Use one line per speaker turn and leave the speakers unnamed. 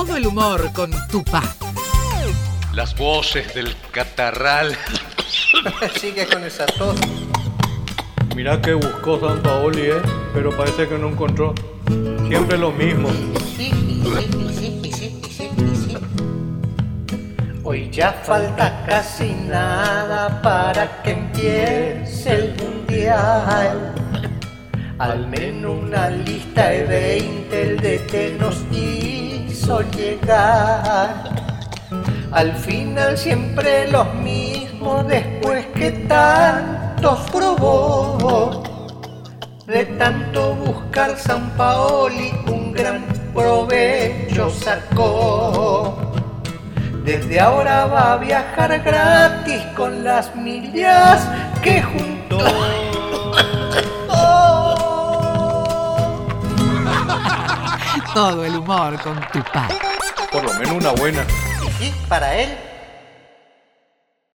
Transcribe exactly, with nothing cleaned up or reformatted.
Todo el humor con Tupá.
Las voces del catarral.
Sigue con esa tos.
Mirá que buscó San Paoli, ¿eh? Pero parece que no encontró. Siempre lo mismo.
Sí, sí, sí, sí, sí, sí, sí. Hoy ya falta casi nada para que empiece el mundial. Al menos una lista de veinte el D T nos hizo llegar. Al final siempre los mismos después que tantos probó. De tanto buscar San Paoli un gran provecho sacó. Desde ahora va a viajar gratis con las millas que juntó.
Todo el humor con Tupá.
Por lo menos una buena.
Y sí, para él